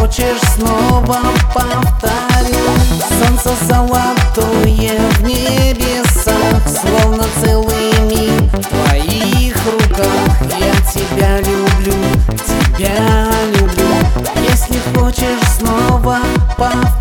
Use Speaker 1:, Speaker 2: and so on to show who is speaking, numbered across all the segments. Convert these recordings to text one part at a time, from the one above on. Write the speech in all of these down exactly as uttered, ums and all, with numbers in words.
Speaker 1: хочешь, снова повторю. Солнце золотое в небесах, словно целый мир в твоих руках. Я тебя люблю, тебя люблю. Если хочешь, снова повторю.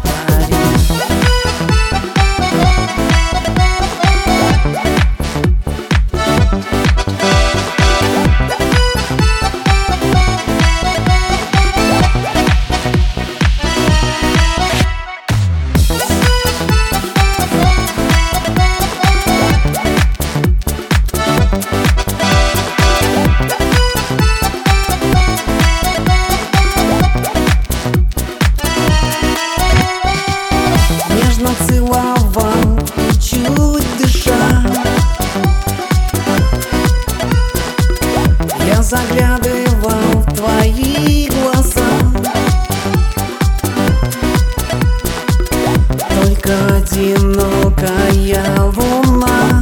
Speaker 1: Целовал и чуть дыша, я заглядывал в твои глаза. Только одинокая луна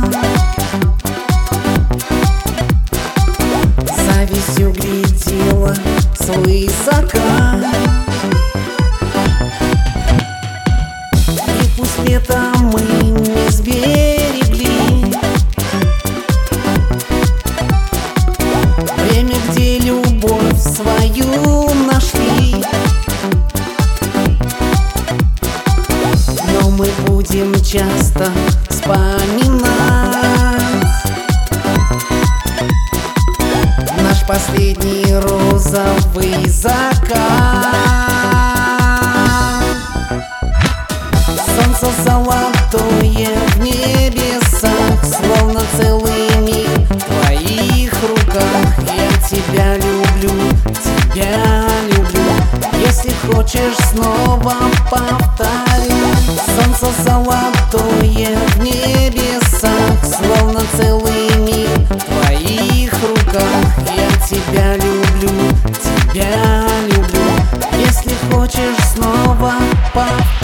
Speaker 1: завистью глядела свысока. Это мы не сберегли время, где любовь свою нашли. Но мы будем часто вспоминать наш последний розовый закат. Солнце золотое в небесах, словно целый мир в твоих руках. Я тебя люблю, тебя люблю. Если хочешь, снова повторю. Солнце золотое в небесах, словно целый мир в твоих руках. Я тебя люблю, тебя люблю. Если хочешь, снова повторю.